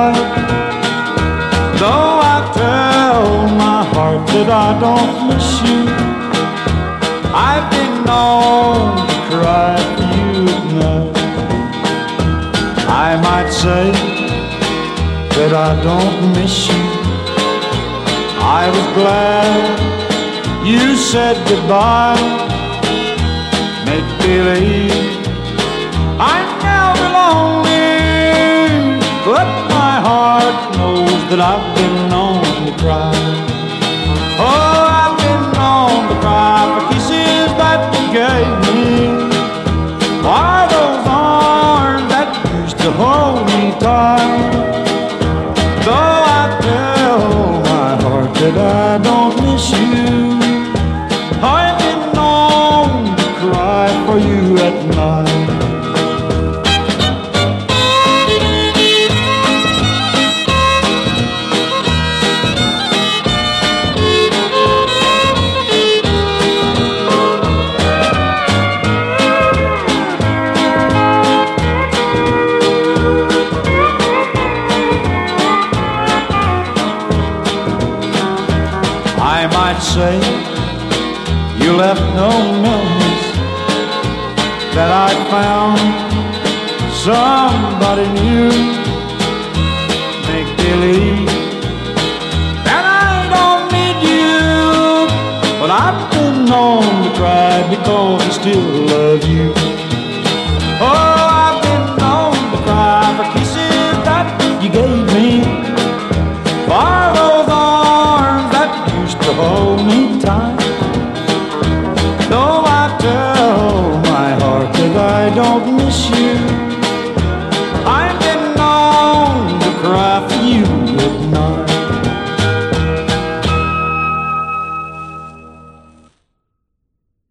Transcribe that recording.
goodbye. Though I tell my heart that I don't miss you, I've been known to cry for you at night. I might say that I don't miss you. I was glad you said goodbye. Make believe I'm never lonely, but my heart knows that I've been known to cry. Oh, I've been known to cry for kisses that you gave me, for those arms that used to hold me tight. Though I tell my heart that I don't miss you, I've been known to cry for you at night. I might say you left no memories, that I found somebody new. Make believe that I don't need you, but I've been known to cry because I still love you. Oh, I've been known to cry for kisses that you gave me, for those arms that used to hold me tight. Though I tell my heart that I don't miss you, I've been known to cry